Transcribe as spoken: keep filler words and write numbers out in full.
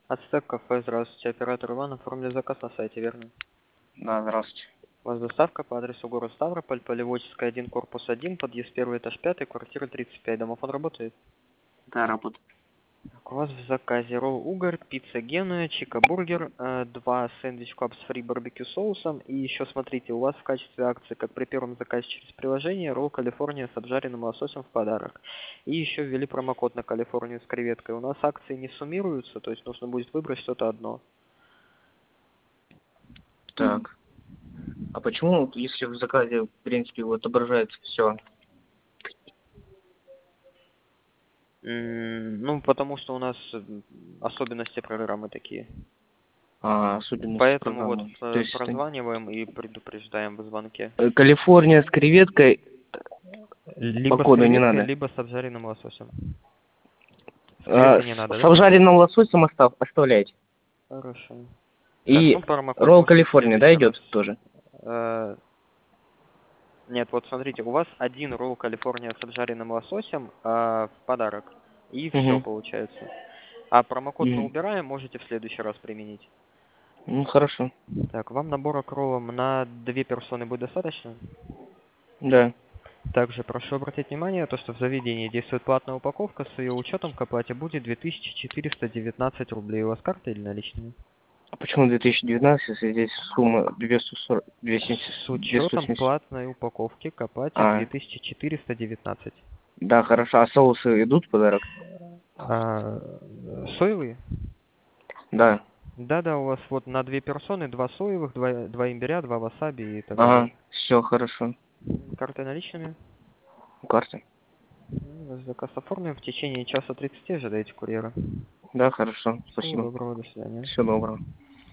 Ацтек кафе, здравствуйте. Оператор Иван, оформили заказ на сайте, верно? Да, здравствуйте. У вас доставка по адресу город Ставрополь, Полеводческая один, корпус один, подъезд первый, этаж пятый, квартира тридцать пять. Домофон работает? Да, работает. Так, у вас в заказе ролл угорь, пицца Генуя, чика-бургер, э, два сэндвич клаб с фри барбекю соусом. И еще смотрите, у вас в качестве акции, как при первом заказе через приложение, ролл Калифорния с обжаренным лососем в подарок. И еще ввели промокод на Калифорнию с креветкой. У нас акции не суммируются, то есть нужно будет выбрать что-то одно. Так. А почему, если в заказе, в принципе, вот отображается все? М, Ну, потому что у нас м, особенности программы такие. А, особенности Поэтому вот программы. То э, есть это прозваниваем и предупреждаем в звонке. э, Калифорния с креветкой по Либо с коду не креветкой, надо. либо с обжаренным лососем. С А, креветкой не с, надо, с да? обжаренным лососем остав, оставляйте. Хорошо. Так, ну И промокод ролл можете в Калифорния, да, следующий раз. идет тоже? Э, Нет, вот смотрите, у вас один ролл Калифорния с обжаренным лососем а, в подарок. И все Угу. получается. А промокод мы Угу. убираем, можете в следующий раз применить. Ну, хорошо. Так, вам набора к роллам на две персоны будет достаточно? Да. Также прошу обратить внимание, то, что в заведении действует платная упаковка, с ее учетом к оплате будет две тысячи четыреста девятнадцать рублей. У вас карта или наличными? А почему две тысячи девятнадцать, если здесь сумма двести сорок, двести С учетом семьдесят? платной упаковки к оплате А, две тысячи четыреста девятнадцать. да, хорошо. А соусы идут в подарок? А, соевые? Да. Да-да, у вас вот на две персоны два соевых, два, два имбиря, два васаби и так далее. Ага, все хорошо. Карты наличными? Карта. Ну, ваш заказ оформлен. В течение часа тридцати ожидайте курьера. Да, хорошо. Всего Спасибо. доброго, до свидания. Всего доброго.